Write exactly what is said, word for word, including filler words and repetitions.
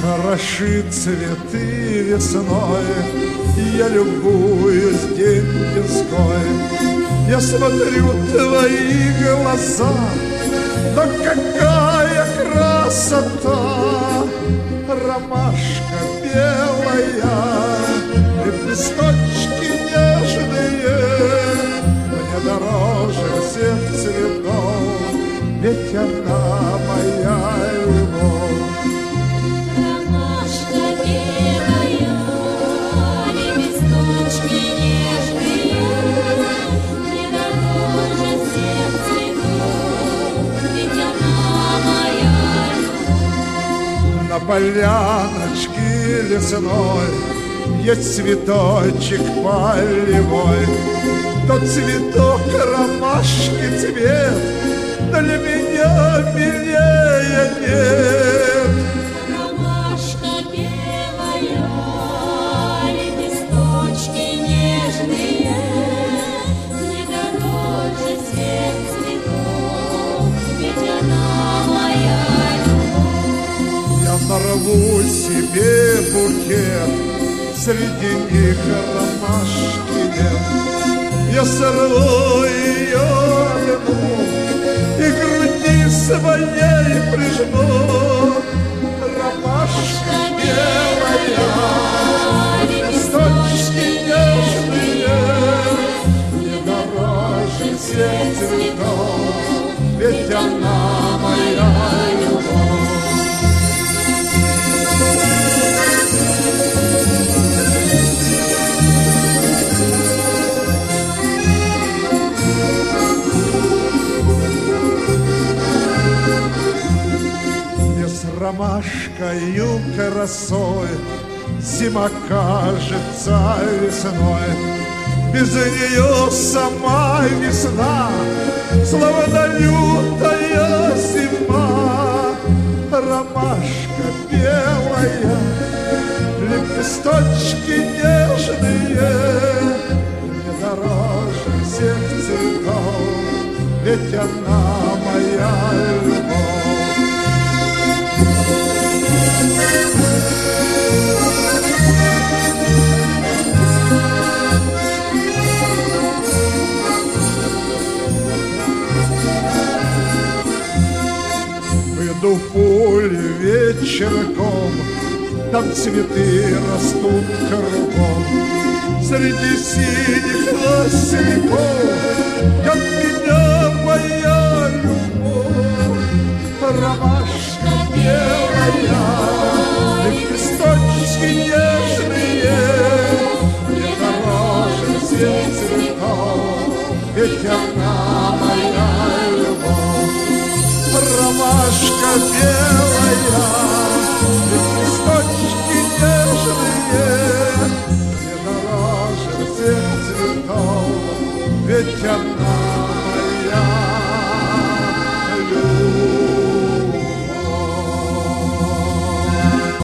Хороши цветы весной, я любуюсь день-деньской. Я смотрю твои глаза, да какая красота! Ромашка белая, лепесточки нежные, мне дороже всех цветов, ведь она моя любовь. Ромашка белая, лепесточки нежные, мне дороже всех цветов, ведь она моя любовь. На поляночке лесной есть цветочек полевой, тот цветок ромашки цвет для меня милее нет. Ромашка белая, лепесточки нежные, мне дороже всех цветов, ведь она моя любовь. Я нарву себе букет, среди них ромашки нет. Я сорву ее одну и к груди своей прижму. Ромашка белая, лепесточки нежные, мне дороже всех цветов, ведь она моя любовь. Ромашкою красой зима кажется весной. Без нее сама весна, словно лютая зима. Ромашка белая, лепесточки нежные, мне дороже всех цветов, ведь она моя любовь. Иду в поле вечерком, там цветы растут кругом. Среди синих лосяков, как меня моя любовь. Ромашка белая, лепесточки нежные, мне дороже всех цветов, ведь она моя любовь. Ромашка белая, лепесточки нежные, мне дороже всех цветов, ведь она